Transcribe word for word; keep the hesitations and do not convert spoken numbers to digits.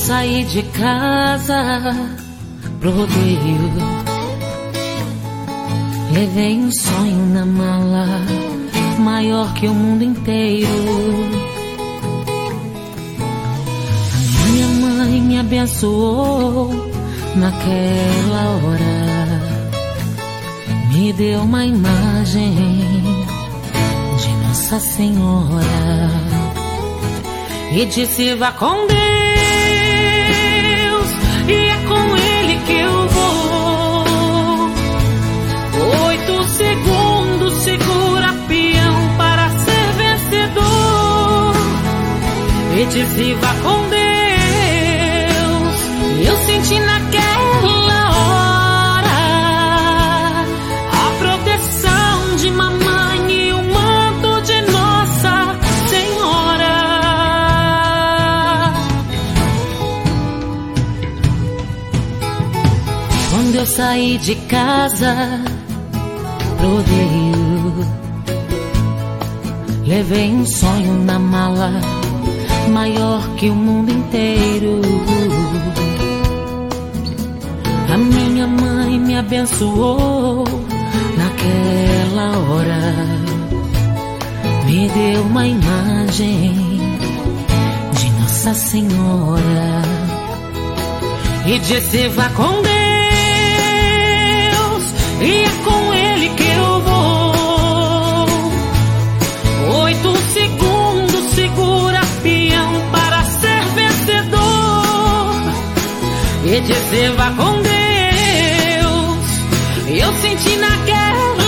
saí de casa pro rodeio, levei um sonho na mala, maior que o mundo inteiro. A minha mãe me abençoou naquela hora, me deu uma imagem de Nossa Senhora e disse: vá com Deus, e é com Ele que eu vou. Oito segundos, segura peão para ser vencedor. E disse: vá com Deus. Eu senti naquela hora a proteção de mamãe e o manto de Nossa Senhora. Quando eu saí de casa pro rodeio, levei um sonho na mala, maior que o mundo inteiro. A minha mãe me abençoou naquela hora, me deu uma imagem de Nossa Senhora e disse: vá com Deus, e é com Ele que eu vou. Oito segundos, segura peão para ser vencedor. E disse: vá com Deus. Eu senti naquela